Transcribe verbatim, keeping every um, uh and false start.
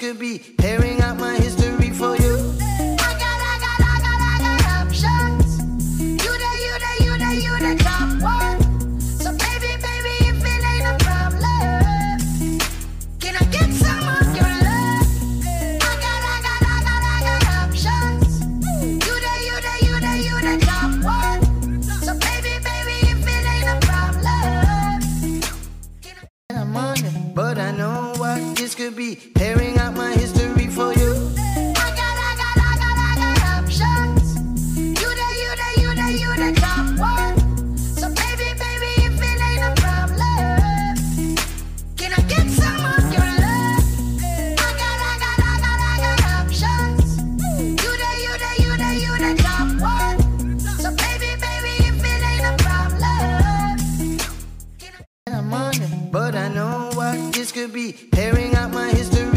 could be airing out my history for you. I got, I got, I got, I got options. You the, you the, you the, you the top one. So baby, baby, if it ain't a problem, can I get some of your love? I got, I got, I got, I got options. You the, you the, you the, you the top one. So baby, baby, if it ain't a problem, can I I'm on it, but I know what this could be airing out my history for you. I got, I got, I got, I got options. You the, you the, you the, you the top one. So baby, baby, if it ain't a problem, can I get some of your love? I got, I got, I got, I got options. You the, you the, you the, you the top one. So baby, baby, if it ain't a problem, can I I'm on it, but I know what this could be airing out my history